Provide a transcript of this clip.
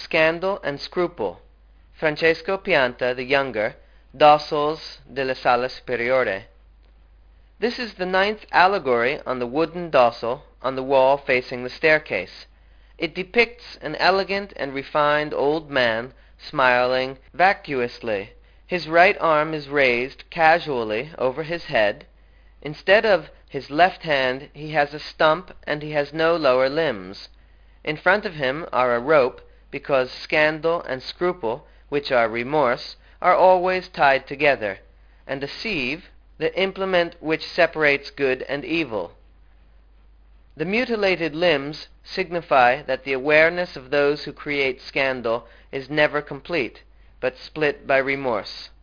Scandal and Scruple, Francesco Pianta the Younger, Docels de la Sala Superiore. This is the 9th allegory on the wooden docel on the wall facing the staircase. It depicts an elegant and refined old man smiling vacuously. His right arm is raised casually over his head. Instead of his left hand he has a stump, and he has no lower limbs. In front of him are a rope, because scandal and scruple, which are remorse, are always tied together, and a sieve, the implement which separates good and evil. The mutilated limbs signify that the awareness of those who create scandal is never complete, but split by remorse.